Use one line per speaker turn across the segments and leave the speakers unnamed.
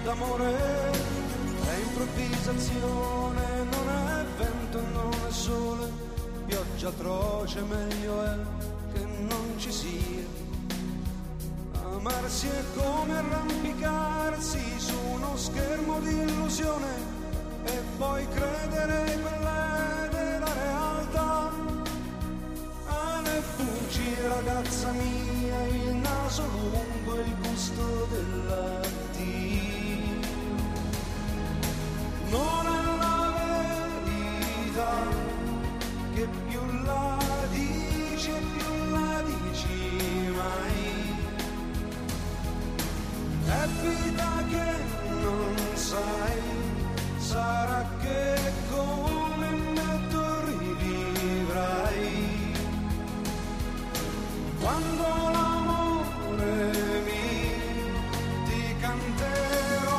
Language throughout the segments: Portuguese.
d'amore è improvvisazione, non è vento, non è sole, pioggia atroce, meglio è che non ci sia. Amarsi è come arrampicarsi su uno schermo di illusione e poi credere quella è della realtà. Ne fuggi, ragazza mia, il naso lungo e il gusto dell'addio. Non è la verità che più la dici e più la dici mai. È vita che non sai, sarà che come me tu rivivrai. Quando l'amore ti canterò.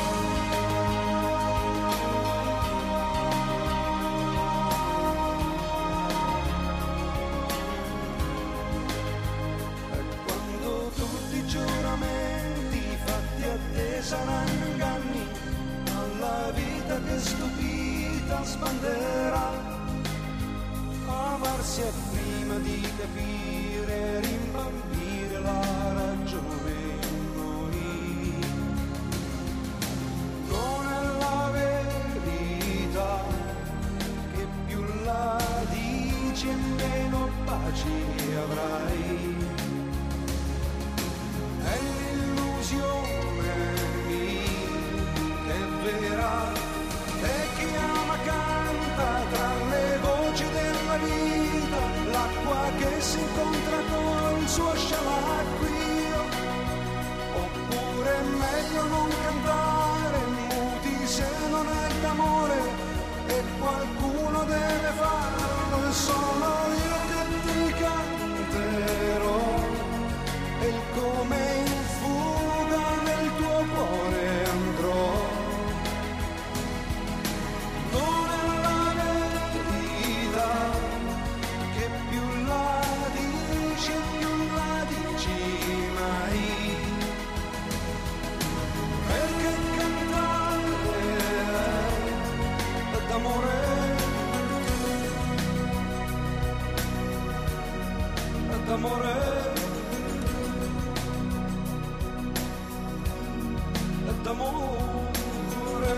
E quando tutti i giuramenti fatti a te saranno inganni, alla vita che stupita sbanderà. Amarsi è prima di capire, rimbambire la ragione in noi. Non è la verità che più la dici e meno pace avrai. È l'illusione che è vera e chi ama canta tra le voci della vita, l'acqua che si incontra con il suo scialacquio. Oppure è meglio non cantare muti se non è d'amore e qualcuno deve farlo, e sono io che ti canterò e il come in fuga nel tuo cuore andrò. Perché cantare d'amore, d'amore, d'amore.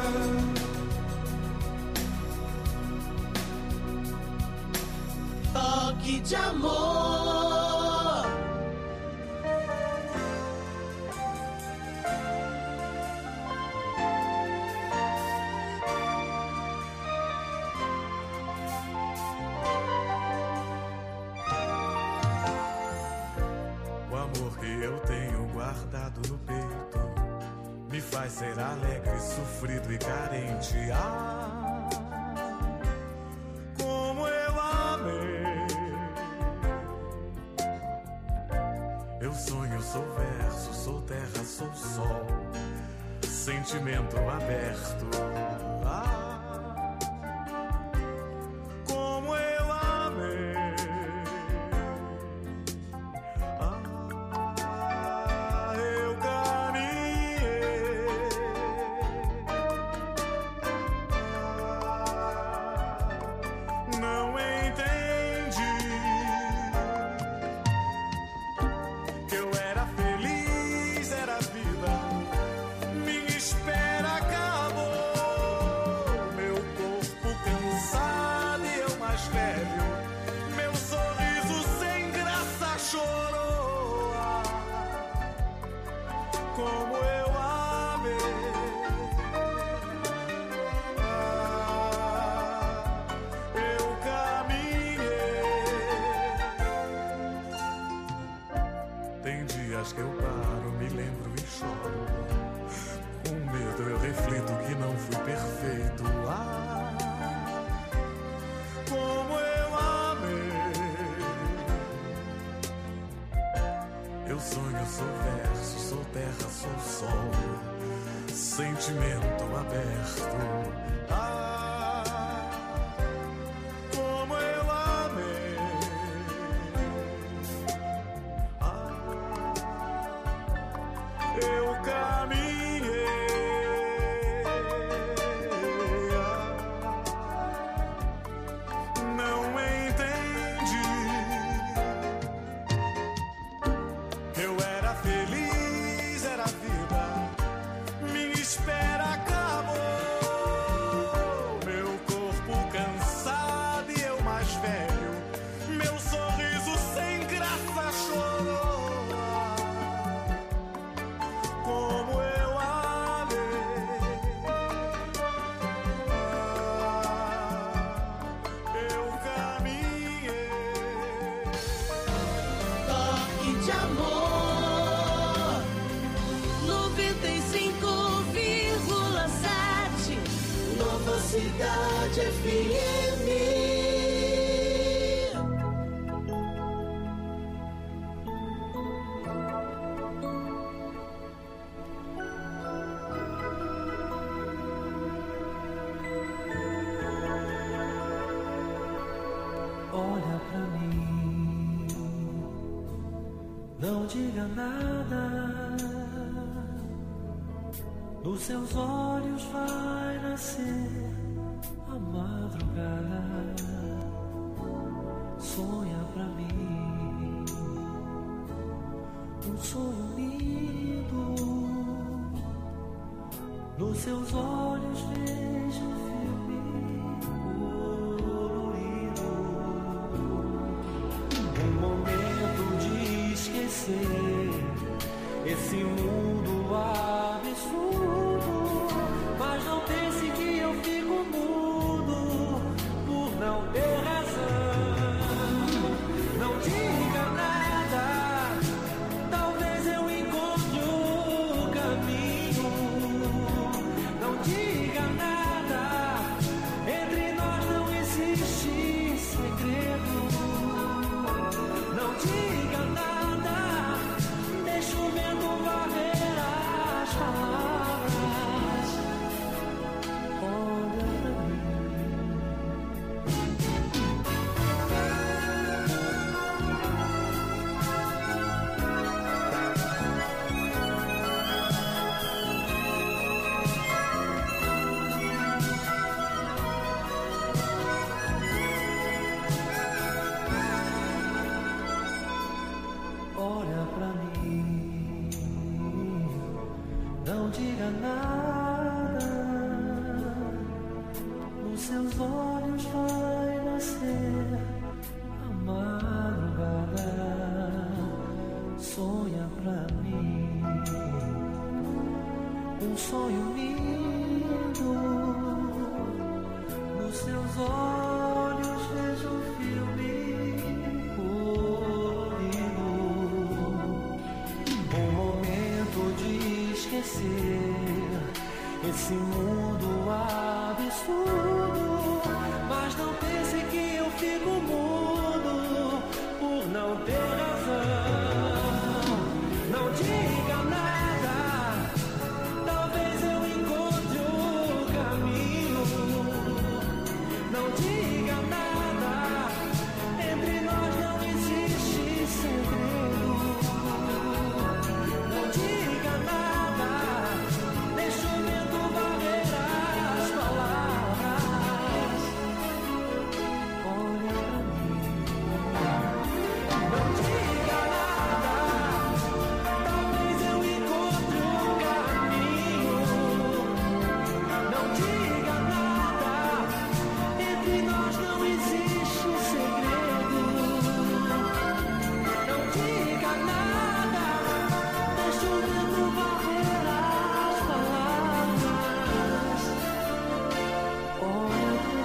Toque de amor.
O amor que eu tenho guardado no peito me faz ser alegre, sofrido e carente. Ah, como eu amei. Eu sonho, sou verso, sou terra, sou sol, sentimento aberto. Ah, como eu amei. Ah, eu caminhei. Não entendi que eu era feliz, era vida. Minha espera acabou. Meu corpo cansado e eu mais velho. Meu sorriso sem graça chorou. Ah, como eu amei. Ah, eu caminhei. Tem dias que eu paro, me lembro e choro. Com medo eu reflito que não fui perfeito. Ah, como eu amei. Eu sonho, sou verso, sou terra, sou sol, sentimento aberto. Ah, como eu amei. Ah, eu caminhei. a vida, minha espera acabou. Meu corpo cansado e eu mais velho, meu sorriso sem graça chorou. Como eu amei, eu caminhei.
Toque de amor 95,7 Nova Cidade FM.
Olha pra mim, não diga nada. Nos seus olhos vai nascer a madrugada. Sonha pra mim um sonho lindo. Nos seus olhos vejo um filme colorido. Um momento de esquecer esse mundo absurdo. Mas não pense que eu fico mudo por não ter razão. Não diga nada, talvez eu encontre o caminho. Não diga nada, entre nós não existe segredo. Não diga nada, deixa o vento varrer as palavras. Olha pra mim. Olha pra mim, não diga nada. Nos seus olhos vai nascer a madrugada. Sonha pra mim um sonho lindo. Nos seus olhos vejo um filme colorido. Um momento de esquecer esse mundo absurdo. Mas não pense que eu fico mudo por não ter razão. Não diga nada, talvez eu encontre o caminho. Não diga nada, entre nós não existe segredo. Não diga nada, deixa o vento varrer as palavras. Olha pra mim. Não diga nada, talvez eu encontre o caminho. Não diga nada, entre nós não existe segredo. Não diga nada, deixa o vento varrer as palavras. Olha pra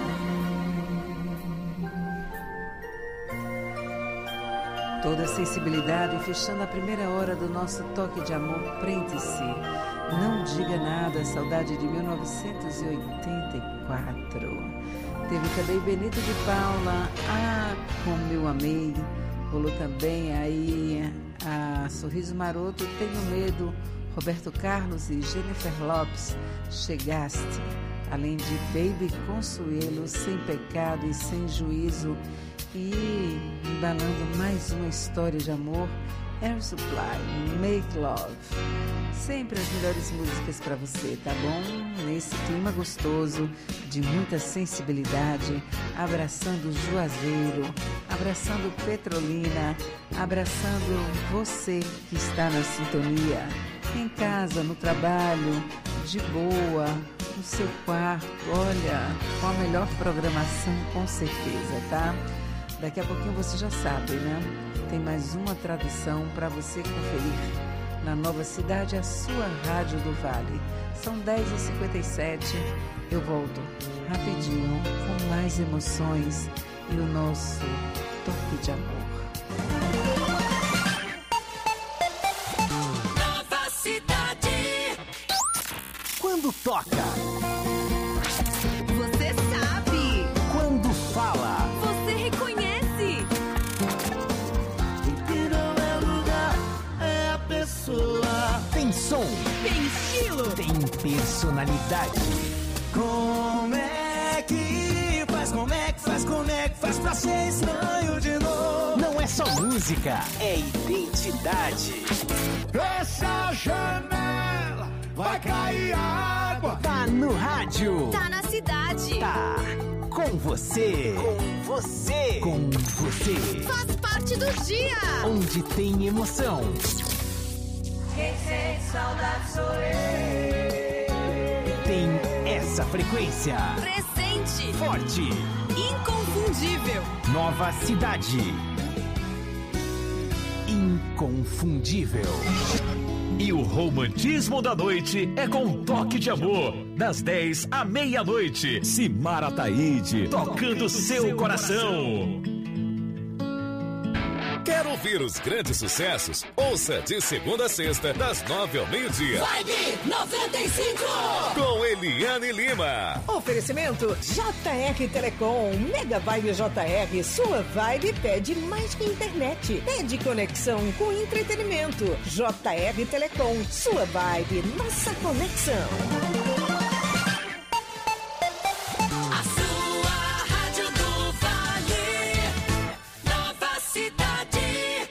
mim.
Toda a sensibilidade fechando a primeira hora do nosso toque de amor. Prende-se, não diga nada. Saudade de 1984. Teve também Benito de Paula, Ah, Como Eu Amei. Rolou também aí a Sorriso Maroto, Tenho Medo. Roberto Carlos e Jennifer Lopes, Chegaste. Além de Baby Consuelo, Sem Pecado e Sem Juízo. E embalando mais uma história de amor, Air Supply, Make Love. Sempre as melhores músicas para você, tá bom? Nesse clima gostoso, de muita sensibilidade, abraçando Juazeiro, abraçando Petrolina, abraçando você que está na sintonia. em casa, no trabalho, de boa, no seu quarto, olha, com a melhor programação, com certeza, tá? Daqui a pouquinho você já sabe, né? Tem mais uma tradução para você conferir na Nova Cidade, a sua Rádio do Vale. São 10h57, eu volto rapidinho com mais emoções e o nosso toque de amor.
Nova Cidade.
Quando toca,
Você sabe,
quando fala,
você reconhece.
O que não é lugar é a pessoa.
tem som,
Tem estilo.
tem personalidade.
Como é que faz? Como é que faz? Como é que faz pra ser estranho de novo?
Não é só música, é identidade.
Essa janela vai cair água.
Tá no rádio,
Tá na cidade.
tá com você, com você, com você.
Faz parte do dia.
Onde tem emoção,
Quem sente saudade sou eu.
tem essa frequência
Presente.
forte.
Inconfundível.
Nova Cidade, inconfundível.
E o romantismo da noite é com um toque de amor, das 10 à meia-noite. Simara Taide, tocando seu coração.
Quer ouvir os grandes sucessos? Ouça de segunda a sexta, das 9 ao meio-dia.
Vibe 95.
Com Eliane Lima.
Oferecimento JR Telecom, Mega Vibe JR, sua vibe pede mais que internet. Pede conexão com entretenimento. JR Telecom, sua vibe, nossa conexão.
A sua Rádio do Vale. Nova Cidade.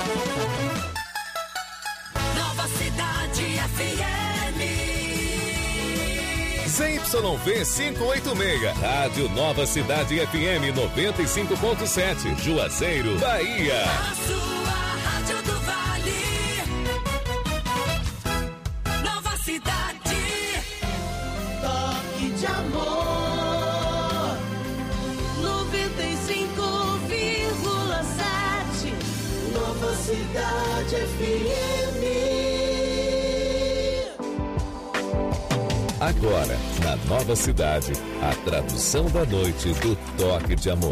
Nova Cidade FM.
ZYV 586. Rádio Nova Cidade FM 95.7. Juazeiro, Bahia.
A sua Rádio do Vale. Nova Cidade. Toque de amor. 95,7. Nova Cidade FM.
Agora, na Nova Cidade, a tradução da noite do Toque de Amor.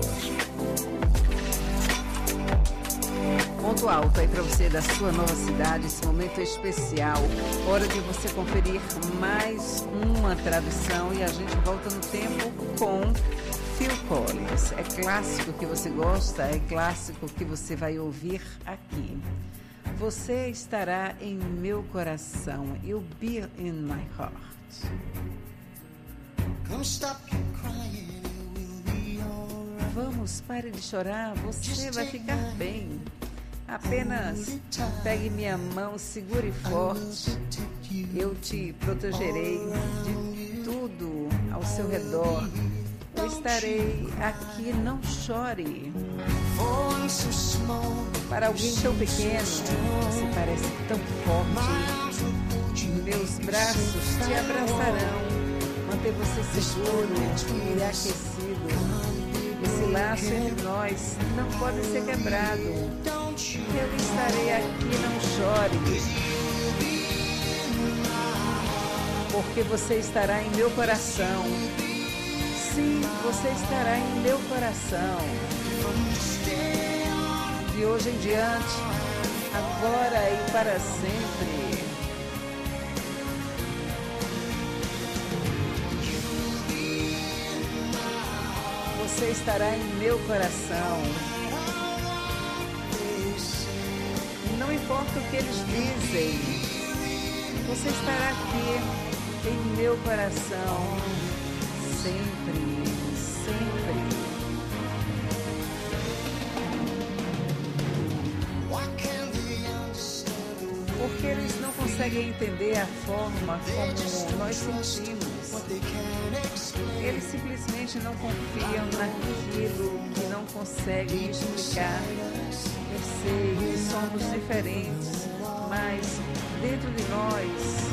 Ponto alto aí para você da sua Nova Cidade, esse momento especial. Hora de você conferir mais uma tradução e a gente volta no tempo com Phil Collins. É clássico que você gosta, é clássico que você vai ouvir aqui. Você estará em meu coração. You'll be in my heart. Vamos, pare de chorar, você vai ficar bem. Apenas pegue minha mão, segure forte. Eu te protegerei de tudo ao seu redor. Eu estarei aqui, não chore. Para alguém tão pequeno, você parece tão forte. Meus braços te abraçarão, manter você seguro e aquecido. Esse laço entre nós não pode ser quebrado. Eu estarei aqui, não chore. Porque você estará em meu coração. Sim, você estará em meu coração. De hoje em diante, agora e para sempre. Você estará em meu coração. Não importa o que eles dizem, você estará aqui em meu coração. Sempre, sempre. Porque eles não conseguem entender a forma como nós sentimos. Eles simplesmente não confiam naquilo que não conseguem explicar. Eu sei que somos diferentes, mas dentro de nós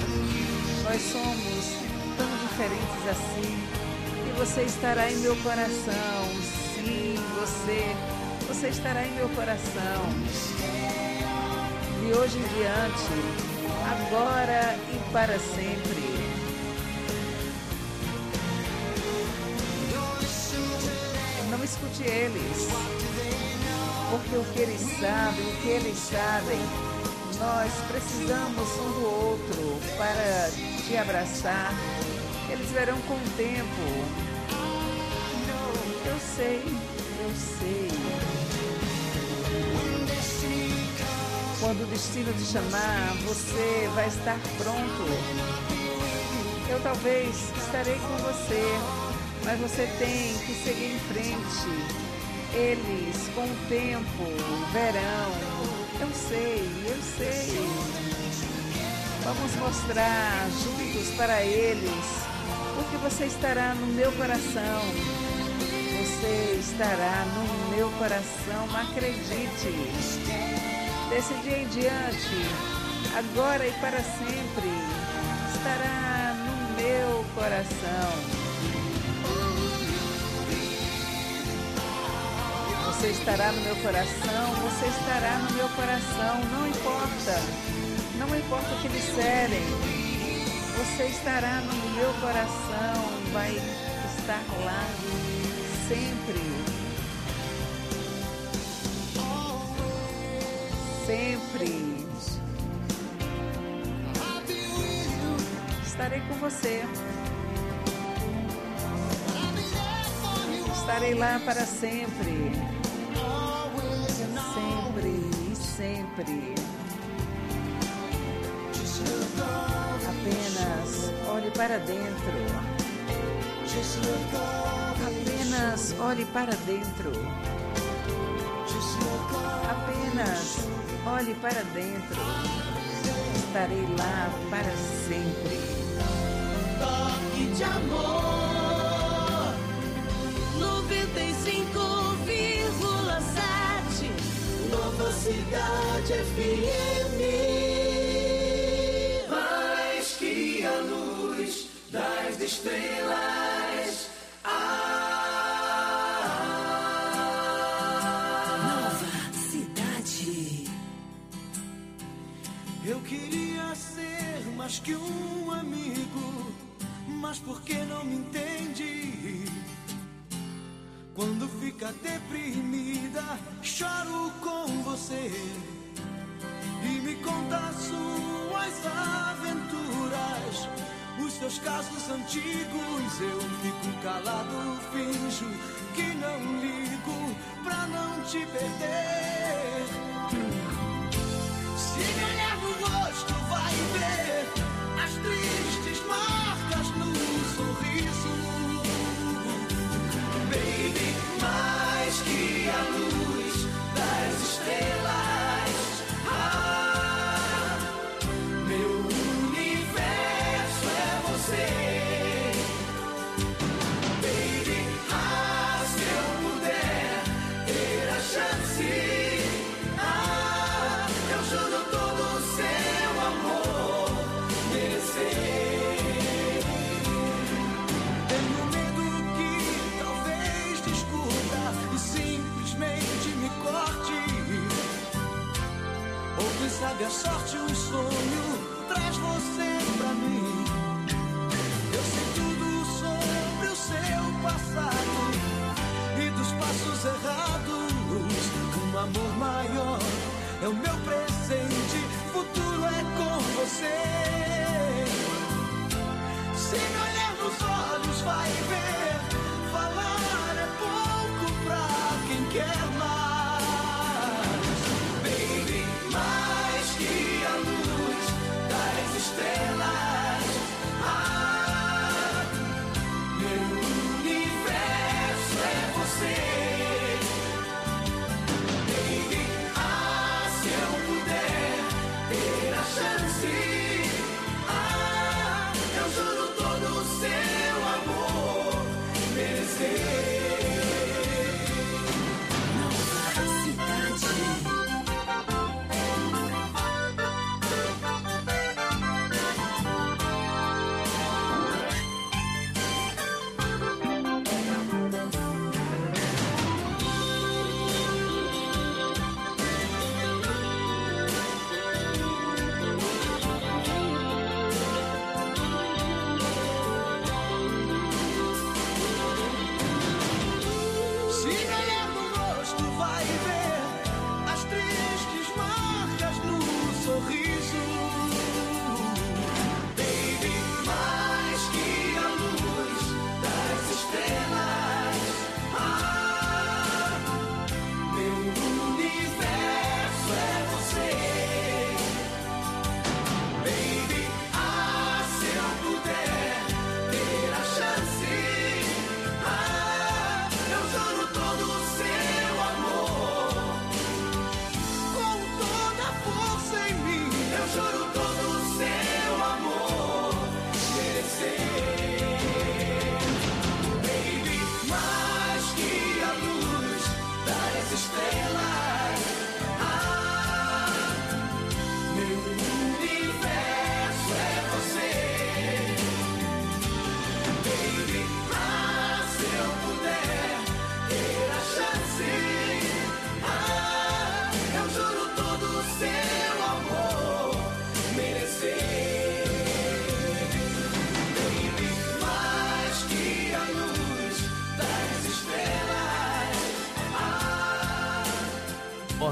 nós somos tão diferentes assim. E você estará em meu coração. Sim, você estará em meu coração. De hoje em diante, agora e para sempre. Não escute eles, porque o que eles sabem, nós precisamos um do outro para te abraçar. Eles verão com o tempo. Eu sei. Quando o destino te chamar, você vai estar pronto. Eu talvez estarei com você, mas você tem que seguir em frente. Eles, com o tempo, verão. Eu sei. Vamos mostrar juntos para eles, porque você estará no meu coração. Você estará no meu coração, acredite. Desse dia em diante, agora e para sempre, estará no meu coração. Você estará no meu coração, você estará no meu coração, não importa o que disserem, você estará no meu coração, vai estar lá sempre. Estarei com você. Estarei lá para sempre. Sempre. Apenas olhe para dentro. Apenas olhe para dentro. Apenas olhe para dentro. Estarei lá para sempre.
Toque de amor 95,7 Nova Cidade FM. Mais que a luz das estrelas. Nova Cidade.
Eu queria ser mais que um amigo, mas por que não me entende? Quando fica deprimida, choro com você e me conta suas aventuras, os seus casos antigos. Eu fico calado, finjo que não ligo pra não te perder. Se me olhar no rosto, vai ver as tristes marcas no sorriso. Baby, mais que a luz das estrelas. Meu universo é você. Baby, se eu puder ter a chance.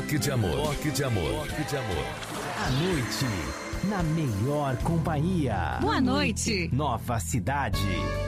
Toque de amor. Toque de amor. Toque de amor.
À noite, na melhor companhia.
Boa noite.
Nova Cidade.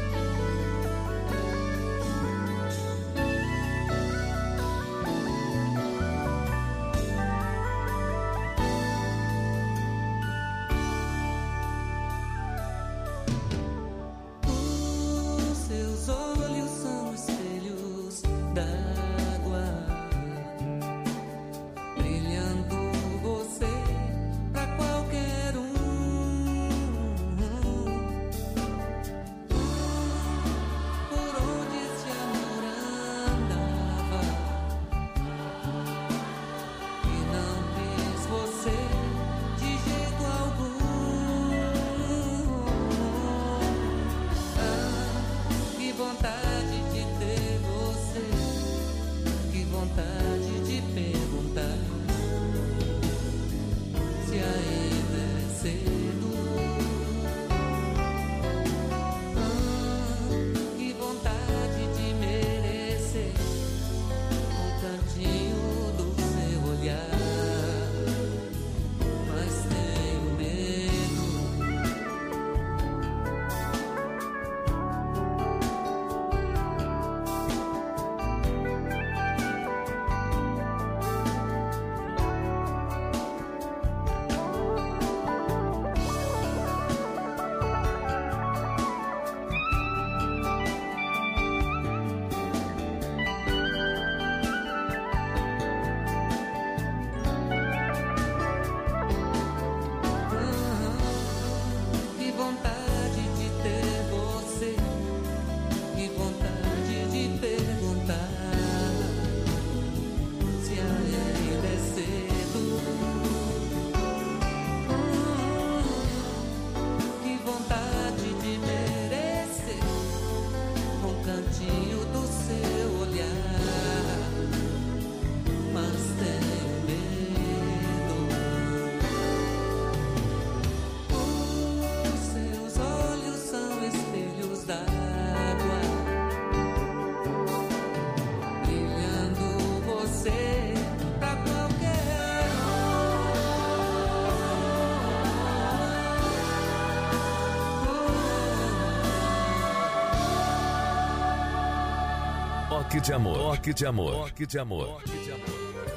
Toque de amor. Toque de amor. Toque de amor. Toque de amor.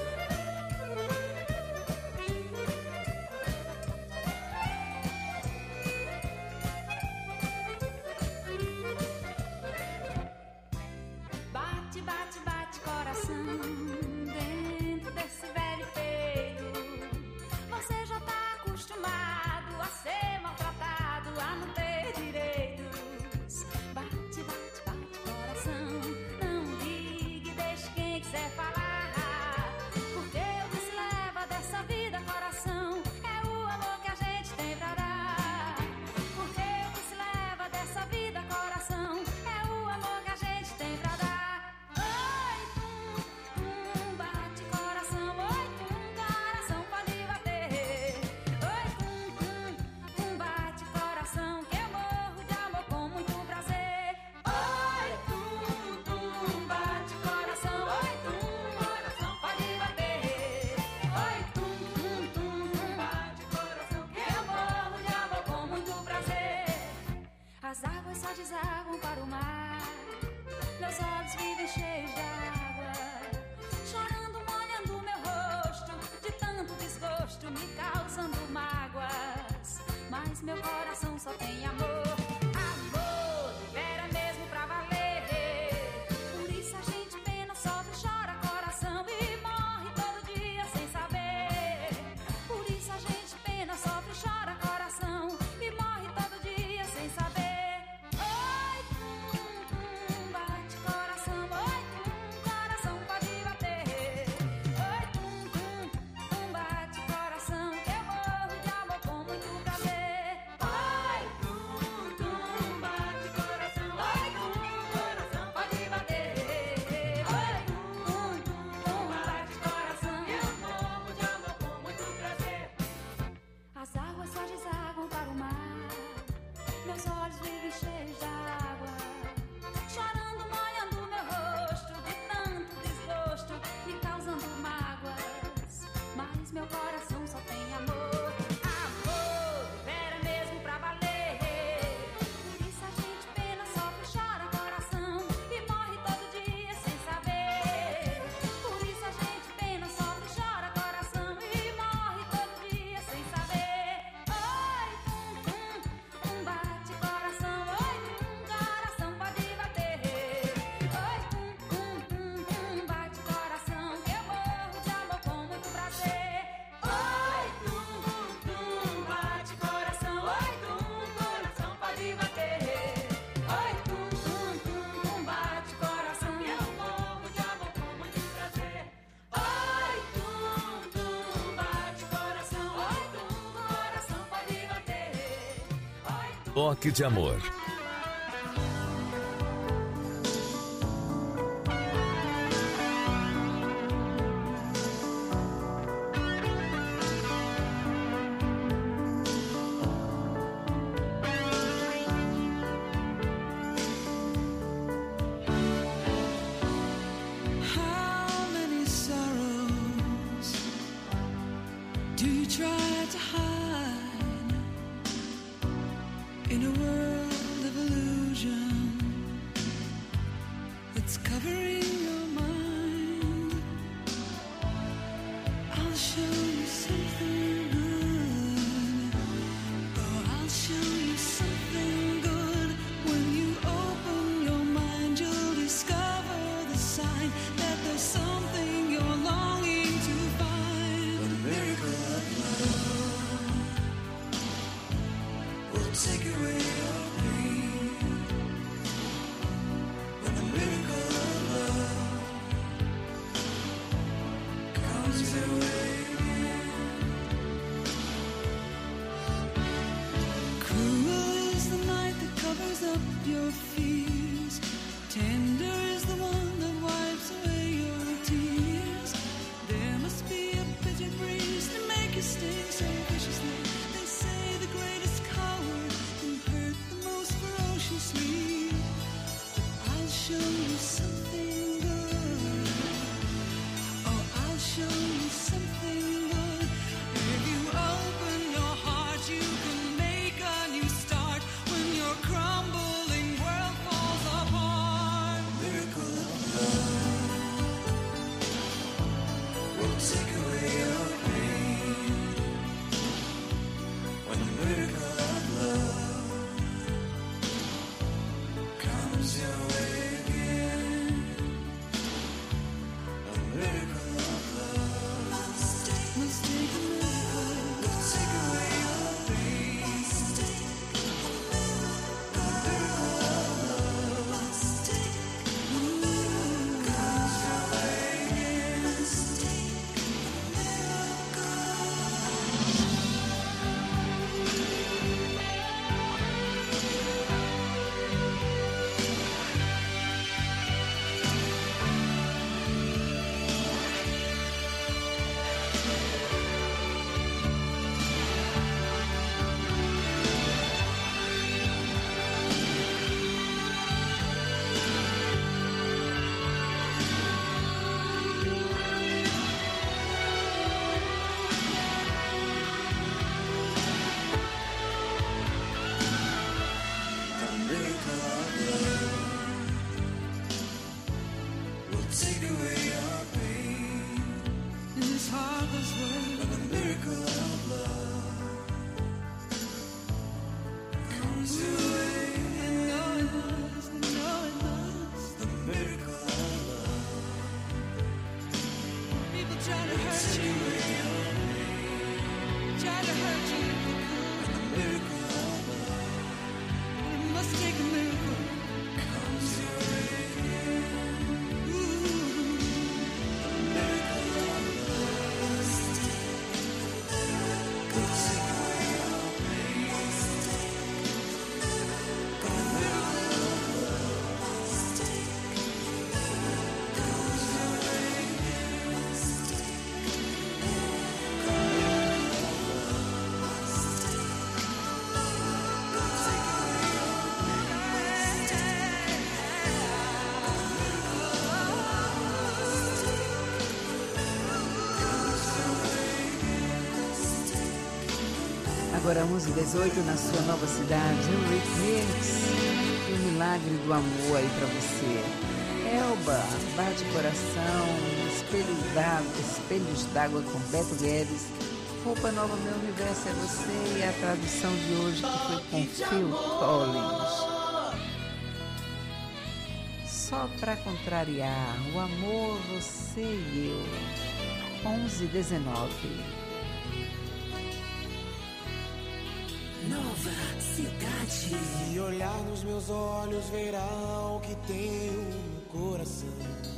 Bate, bate, bate coração dentro desse velho peito. Você já tá acostumado a ser maltratado, a não ter direitos. Bate, bate, bate coração, não ligue, deixe quem quiser falar. Porque o que se leva dessa vida, coração, é o amor que a gente tem pra dar. Porque o que se leva dessa vida, coração, é o amor que a gente tem pra dar. Oi, tum, bate coração, oi, coração pode bater. Oi, tum, bate coração, que eu morro de amor com muito prazer. Oi, tum, bate coração, oi, coração pode bater. Oi, tum, bate coração, que eu morro de amor com muito prazer. As águas só desaguam para o mar, meus olhos vivem cheios de água, chorando, molhando meu rosto, de tanto desgosto, me causando mágoas. Mas meu coração só tem amor, amor de vera mesmo pra valer. Por isso a gente pena, sofre, chora coração e morre todo dia sem saber. Por isso a gente pena, sofre, chora coração e morre todo dia sem saber. Oi, bate coração, oi, coração pode bater. Oi, bate coração, que eu morro de amor com muito prazer. Oi,
Toque de Amor.
Agora 11h18 na sua nova cidade, Rick Hicks, e o milagre do amor aí pra você. Elba, Bate Coração, Espelhos d'Água com Beto Guedes, Roupa Nova, Meu Universo é Você, e a tradução de hoje que foi com Phil Collins. Só pra contrariar, o amor, você e eu. 11h19.
Nova cidade.
Se olhar nos meus olhos, verá o que tenho no coração.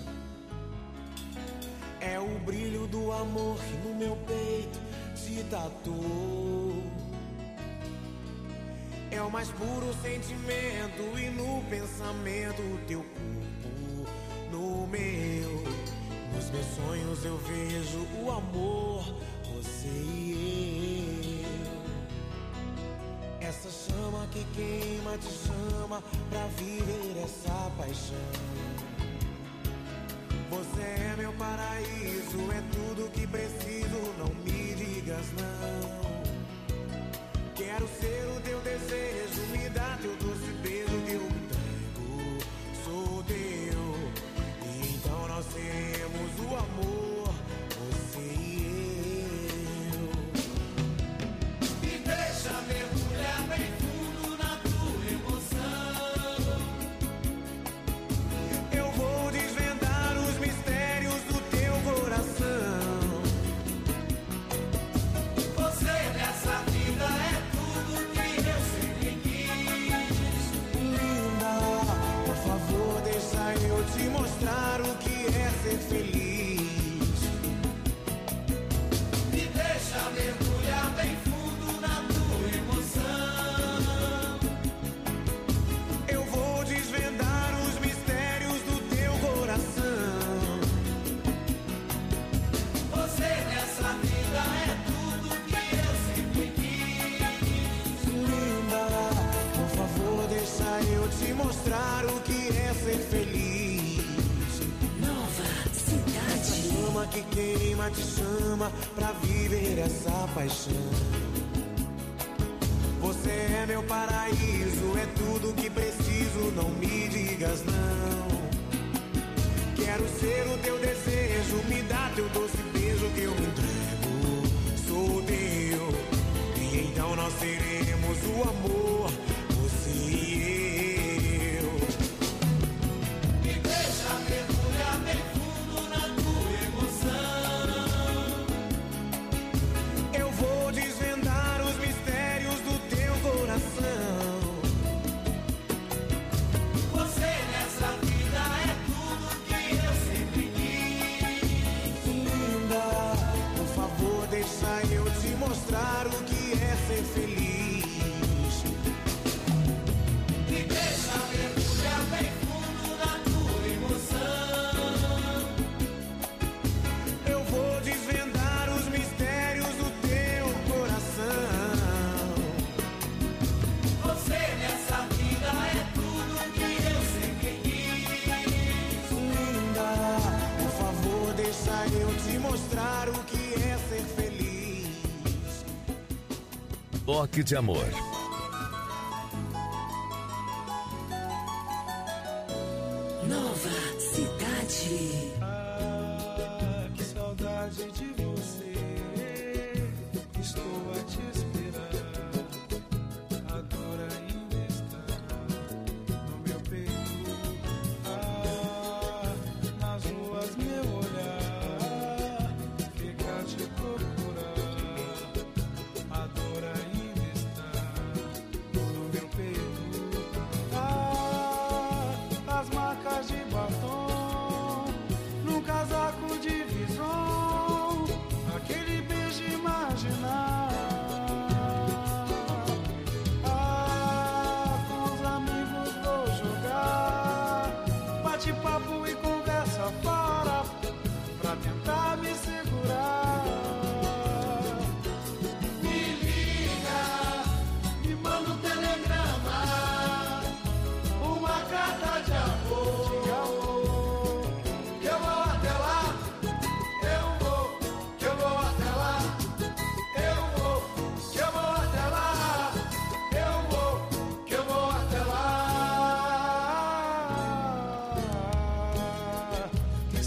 É o brilho do amor que no meu peito se tatuou. É o mais puro sentimento e no pensamento o teu corpo no meu. Nos meus sonhos eu vejo o amor, você e eu. Essa chama que queima te chama pra viver essa paixão. Você é meu paraíso, é tudo que preciso, não me digas não. Quero ser o teu desejo, me dá teu doce beijo que eu me entrego, sou teu. E então nós seremos o amor, você e eu. Me deixa mergulhar bem fundo na tua emoção. Eu vou desvendar os mistérios do teu coração. Você nessa vida é tudo que eu sempre quis. Linda, por favor, deixa eu te mostrar o que é ser feliz. Me deixa mergulhar bem fundo na tua emoção. Eu vou desvendar os mistérios do teu coração. Você nessa vida é tudo que eu sempre quis. Linda, por favor, deixa eu te mostrar o que é ser feliz. Nova Cidade. Essa chama que queima te chama pra viver essa paixão. Você é meu paraíso, é tudo que preciso, não me digas não. Quero ser o teu desejo, me dá teu doce beijo que eu me entrego, sou teu. E então nós seremos o amor, você e eu. Me deixa mergulhar bem fundo na tua emoção. Eu vou desvendar os mistérios do teu coração. Você nessa vida é tudo que eu sempre quis. Linda, por favor, deixa eu te mostrar o que é ser feliz. Me deixa mergulhar bem fundo na tua emoção. Eu vou desvendar os mistérios do teu coração. Você nessa vida é tudo que eu sempre quis. Linda, por favor, deixa eu te mostrar o que é ser feliz.
Toque de Amor.
Nova Cidade.
Ah, que saudade de você. Estou a te esperar. A dor ainda está no meu peito. Ah, nas ruas meu olhar fica a te procurar. A dor ainda está no meu peito. Ah, as marcas de batom num casaco de vison, aquele beijo imaginar. Ah, com os amigos vou jogar bate-papo e conversa fora pra tentar me segurar. Me liga, me manda um telegrama, uma carta de amor. Que eu vou até lá, eu vou, que eu vou até lá, eu vou, que eu vou até lá, eu vou, que eu vou até lá. Que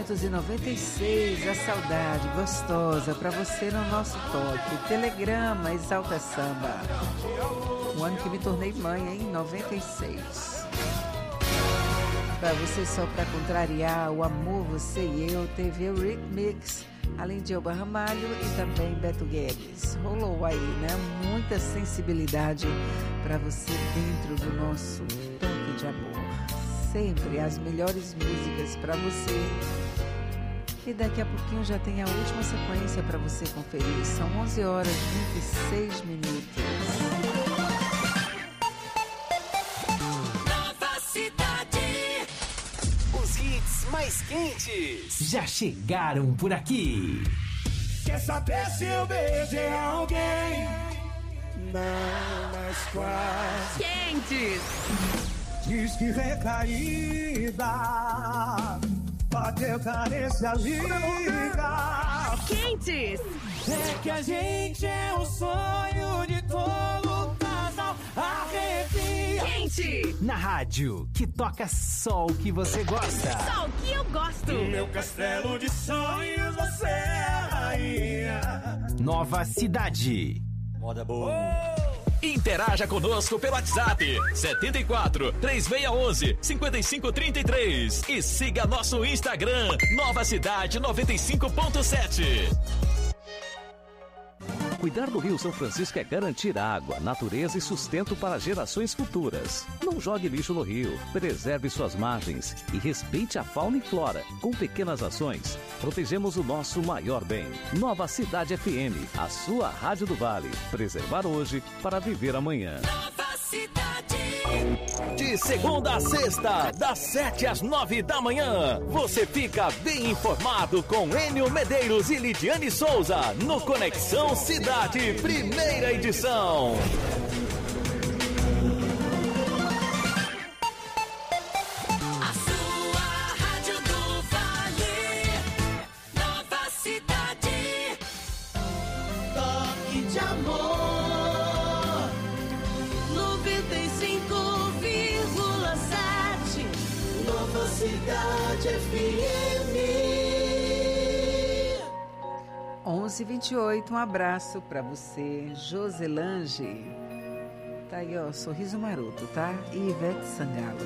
1996, a saudade gostosa pra você no nosso toque. Telegrama, Exalta Samba. O ano que me tornei mãe, em 96. Pra você, só pra contrariar, o Amor, Você e Eu, teve o Rick Mix, além de Elba Ramalho e também Beto Guedes. Rolou aí, né? Muita sensibilidade pra você dentro do nosso toque de amor. Sempre as melhores músicas pra você. E daqui a pouquinho já tem a última sequência pra você conferir. São 11 horas e 26 minutos.
Mais quentes já chegaram por aqui.
Quer saber se eu beijei alguém? Não, mas quase.
Quentes.
Diz que recaída, bateu carência, liga.
Quentes.
É que a gente é o sonho de todo casal. Arrepia.
Quente.
Na rádio que toca só o que você gosta.
Só o que eu gosto.
No meu castelo de sonhos você é a rainha.
Nova Cidade.
Moda boa.
Interaja conosco pelo WhatsApp 74 3611 5533 e siga nosso Instagram Nova Cidade 95.7.
Cuidar do Rio São Francisco é garantir água, natureza e sustento para gerações futuras. Não jogue lixo no rio, preserve suas margens e respeite a fauna e flora. Com pequenas ações, protegemos o nosso maior bem. Nova Cidade FM, a sua rádio do Vale. Preservar hoje para viver amanhã.
Nova Cidade.
De segunda a sexta, das 7 às 9 da manhã, você fica bem informado com Enio Medeiros e Lidiane Souza no Conexão Cidade, primeira edição.
A sua rádio do Vale. Nova Cidade.
Toque de amor. 95,7. Nova Cidade FM.
11h28, um abraço pra você, Joselange. Tá aí, ó, Sorriso Maroto, tá? E Ivete Sangalo.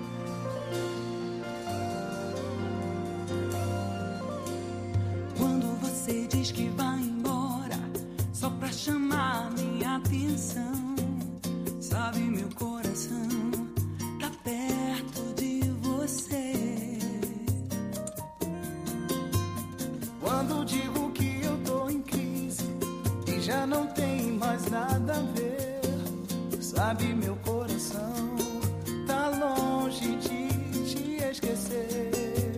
Quando você diz que vai embora, só pra chamar minha atenção, sabe, meu coração tá perto de você.
Quando digo que eu tô em crise e já não tem mais nada a ver, sabe, meu coração tá longe de te esquecer.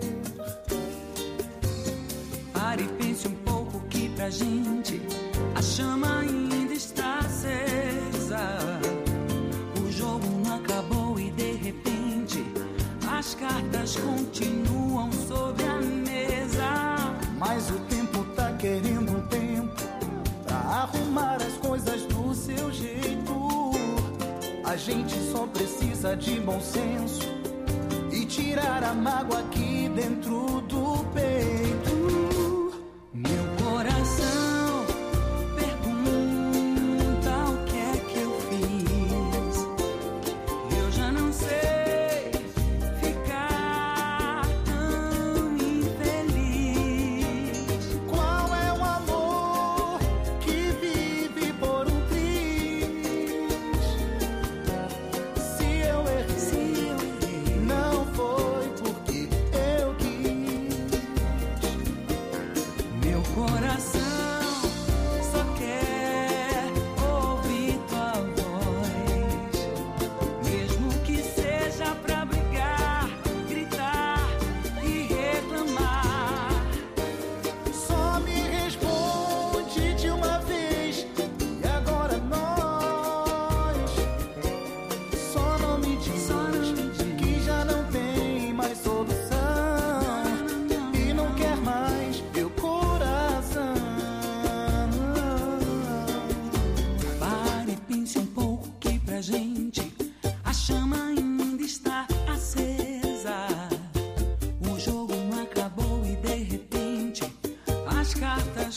Pare e pense um pouco que pra gente a chama ainda está acesa. O jogo não acabou e de repente as cartas continuam sobre a mesa.
Mas o tempo tá querendo um tempo pra arrumar as coisas do seu jeito. A gente só precisa de bom senso e tirar a mágoa aqui dentro do peito.
Meu coração pergunta o que é que eu fiz. Eu já não sei ficar tão infeliz.
Qual é o amor que vive por um triz? Se eu errei, não foi porque eu quis.
Meu coração só quer ouvir tua voz, mesmo que seja pra brigar, gritar e reclamar.
Só me responde de uma vez e agora nós. Só não me diz que já não tem mais solução e não quer mais meu coração.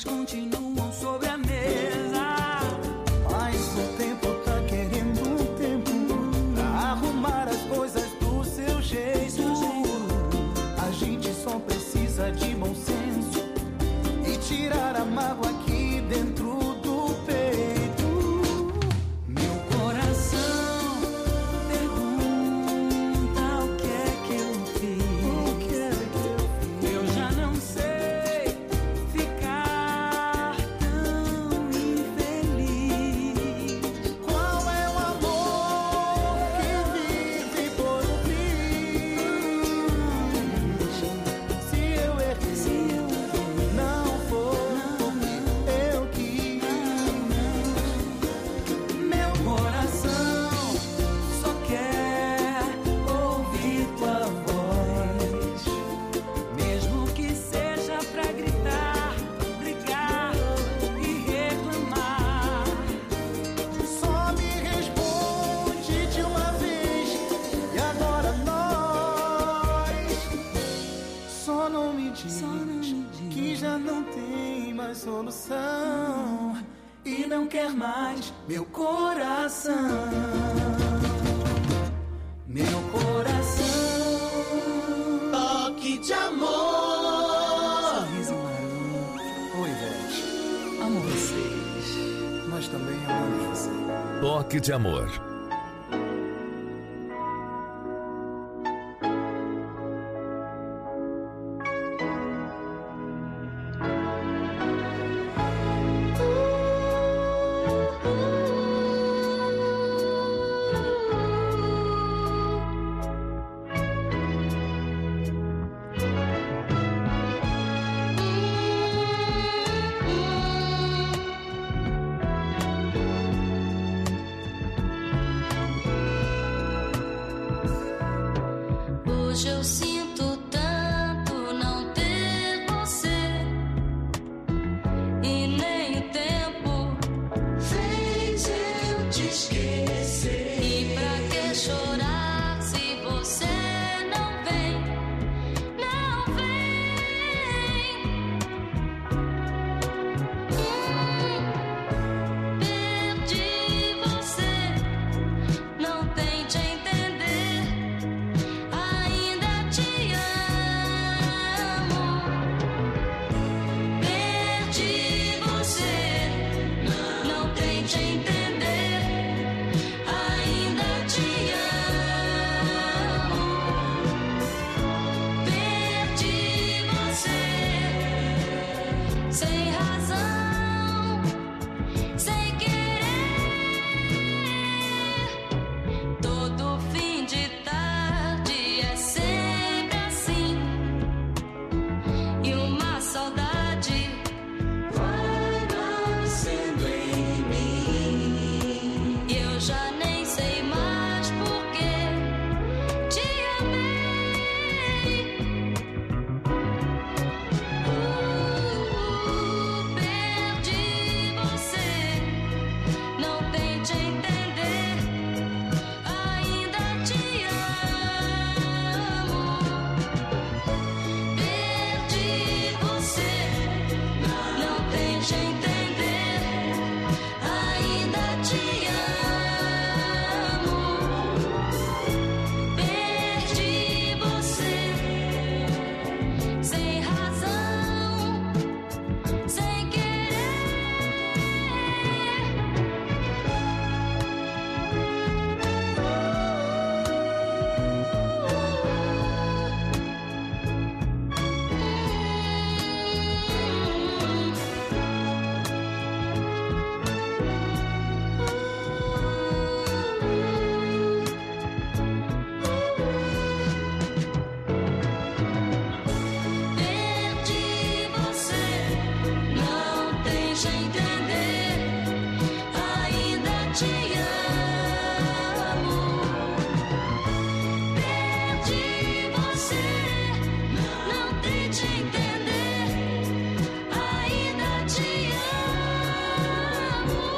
continuam sobre a mesa.
Mas o tempo tá querendo um tempo pra arrumar as coisas do seu jeito. A gente só precisa de bom senso e tirar a mágoa aqui dentro do peito.
Meu coração pergunta o que é que eu fiz. Eu já não sei ficar tão infeliz.
Qual é o amor que vive por mim? Se eu errei, não foi porque eu quis.
Meu coração só quer ouvir tua voz, mesmo que seja pra gritar, brigar e reclamar.
Só me responde de uma vez e agora nós. Só não me diz que já não tem mais solução e não quer mais meu coração. Meu coração. Toque de amor.
Sorriso maroto.
Oi, Ivete.
Amo vocês.
Nós também amamos você.
Toque de amor.
Hoje eu sinto tanto não ter você e nem o tempo fez eu te esquecer. E pra que chorar se você não vem, não vem? Perdi você, não tente entender. Ainda te amo. Perdi você, não tente entender. Ainda te amo. Perdi você, sem razão, sem querer. Todo fim de tarde é sempre assim, e uma saudade vai nascendo em mim. E eu já nem sei mais por que te amei. Perdi você, não tente entender. Ainda te amo. Perdi você, não tente entender. Ainda te amo. Perdi você, sem razão, sem Perdi você, não tente entender. Ainda te amo. Perdi você, não tente entender. Ainda te amo.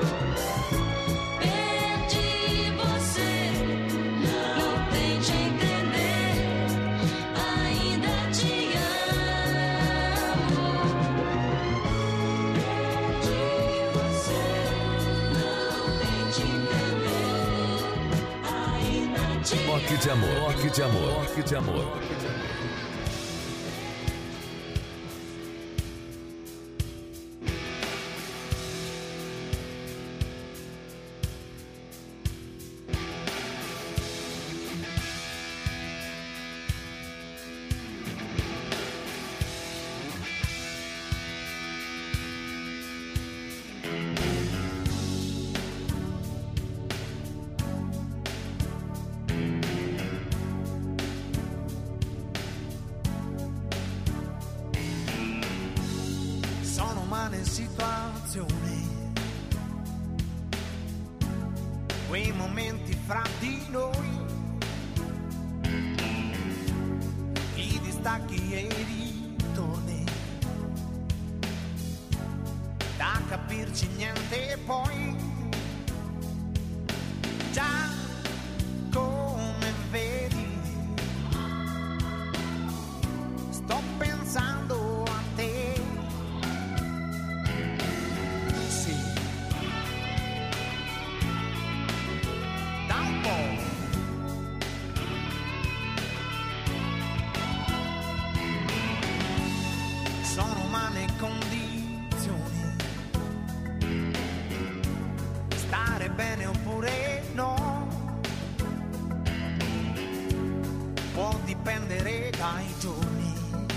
Perdi você, não tente entender. Ainda te amo.
Toque de amor, toque de amor, toque de amor.
Sono umane situazioni, quei momenti fra di noi, i distacchi e i ritorni, da capirci niente poi, già come vedi, sto pensando a te. Sì, da un po'. Sono umane condizioni, stare bene oppure no, può dipendere dai giorni,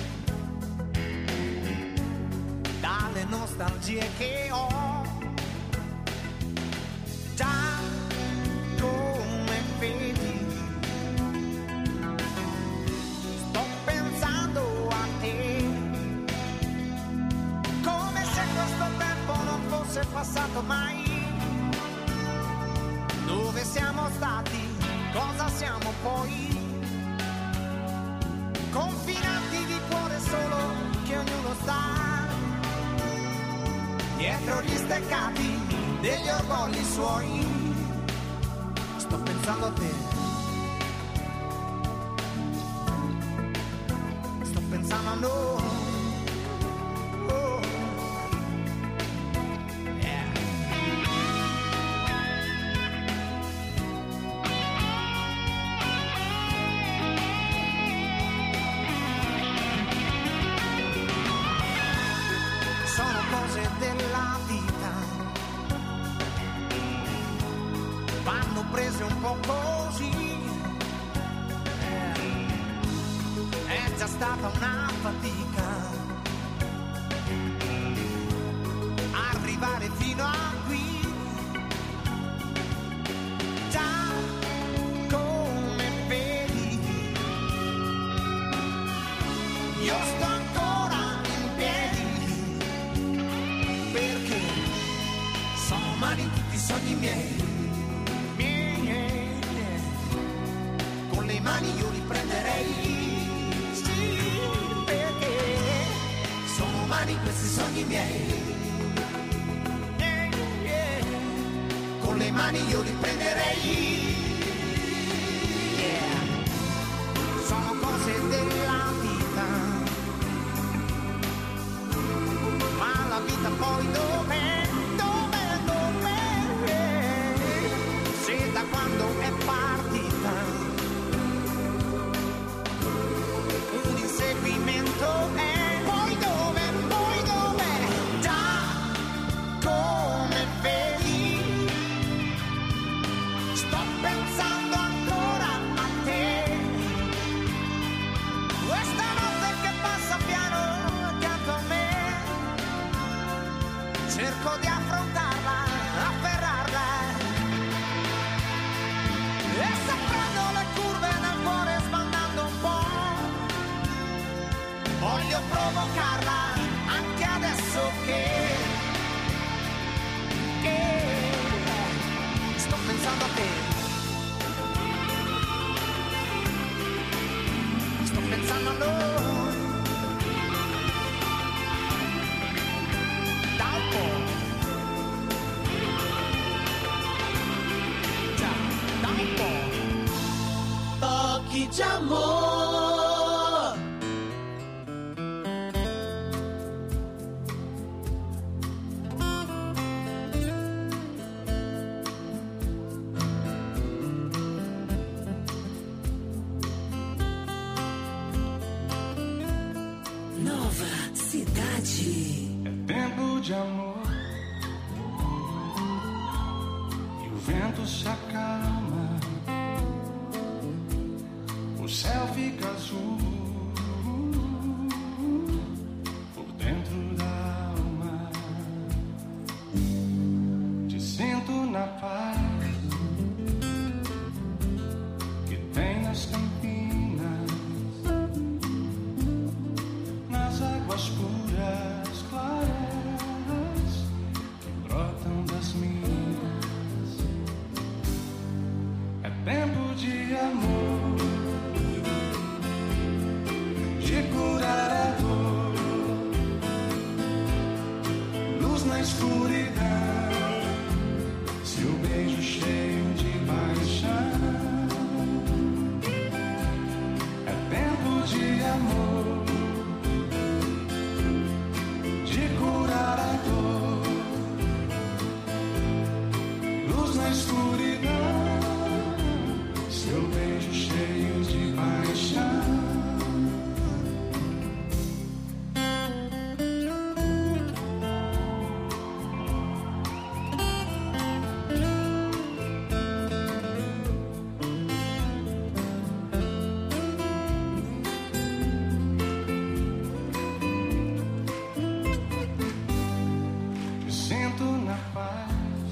dalle nostalgie che ho, già come vedi, sto pensando a te, come se questo tempo non fosse passato mai. Dove siamo stati, cosa siamo poi, confinati di cuore solo che ognuno sta dietro gli steccati degli orgogli suoi. Sto pensando a te, sto pensando a noi. Oh, yeah. Sono cose della vita, vanno prese un po' così. È già stata una fatica arrivare fino a qui, già come vedi, io sto ancora in piedi, perché sono umani tutti i sogni miei, con le mani io li prenderei, sì, perché sono umani questi sogni miei, con le mani io li prenderei, yeah. Sono cose della vita, ma la vita poi dov'è, dov'è, dov'è, se da quando è partita un inseguimento è, poi dov'è, già come vedi, sto pensando ancora a te, questa notte che passa piano accanto a me, cerco di affrontarla, afferrarla, e se prendo le curve nel cuore sbandando un po', voglio provocarla anche adesso che sto pensando a te, sto pensando a noi, da un po', già, da un po'. Tocchi d'amore.
cidade.
É tempo de amor e o vento se acalma, o céu fica azul por dentro da alma. Te sinto na paz que tem nas campinas, nas águas puras, claras, que brotam das minas. É tempo de amor, de curar a dor, luz na escuridão, seu beijo cheio de paixão. É tempo de amor, de curar a dor, luz na escuridão, seu beijo cheio de paixão. Me sinto na paz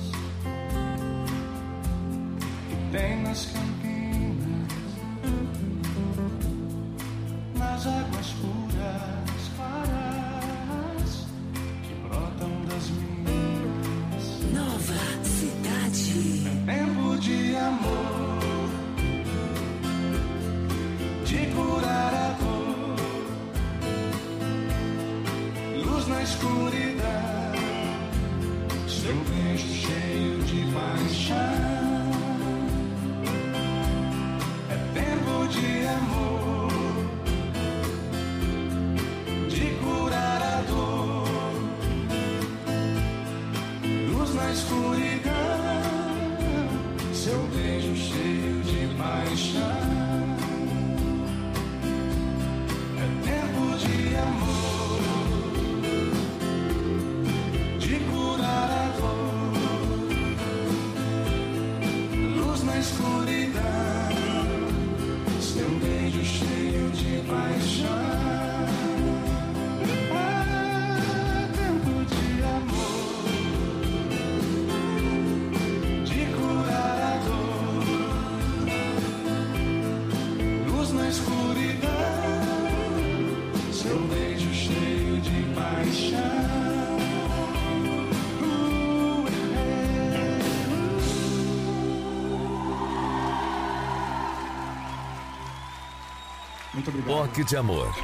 que tem nas campinas, nas águas puras, claras, que brotam das minas.
Nova cidade.
É tempo de amor, de curar a dor, luz na escuridão, seu beijo cheio de paixão. É tempo de amor, de curar a dor, luz na escuridão, seu beijo cheio de paixão. É tempo de amor, de curar a dor, luz na escuridão, seu beijo cheio de paixão. É tempo de amor, de curar a dor, luz na escuridão, seu beijo cheio de paixão. Muito obrigado.
Toque de amor.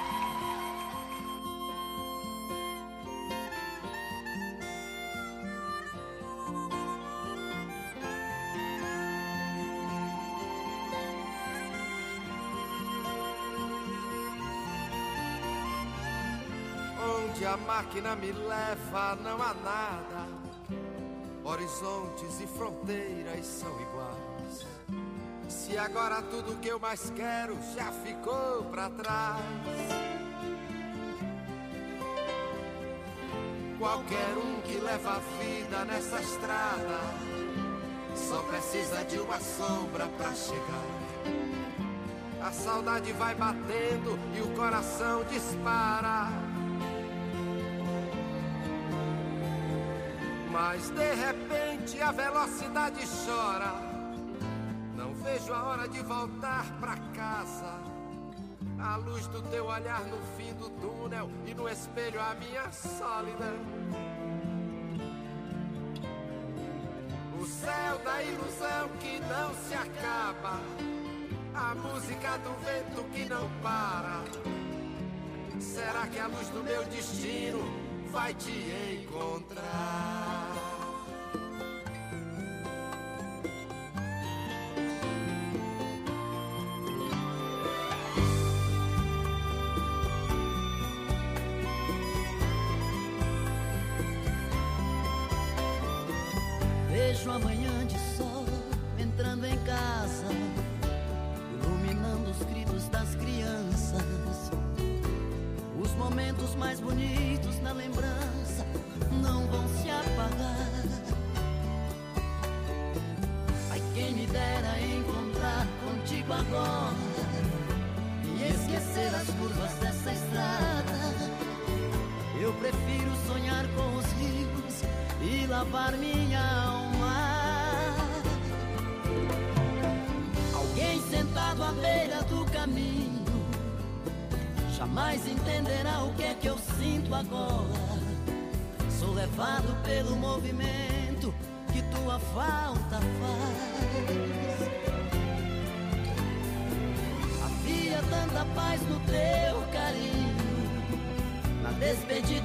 Onde a máquina me leva não há nada, horizontes e fronteiras são iguais. Se agora tudo que eu mais quero já ficou pra trás, qualquer um que leva a vida nessa estrada só precisa de uma sombra pra chegar. A saudade vai batendo e o coração dispara, mas de repente a velocidade chora. Não vejo a hora de voltar pra casa, a luz do teu olhar no fim do túnel e no espelho a minha solidão. O céu da ilusão que não se acaba, a música do vento que não para. Será que a luz do meu destino vai te encontrar?
Vejo a manhã de sol entrando em casa, iluminando os gritos das crianças, os momentos momentos mais bonitos na lembrança não vão se apagar. Ai, quem me dera encontrar contigo agora e esquecer as curvas dessa estrada. Eu prefiro sonhar com os rios e lavar minha alma. Alguém sentado à beira do caminho jamais entenderá o que é que eu sinto agora. Sou levado pelo movimento que tua falta faz. Havia tanta paz no teu carinho, na despedida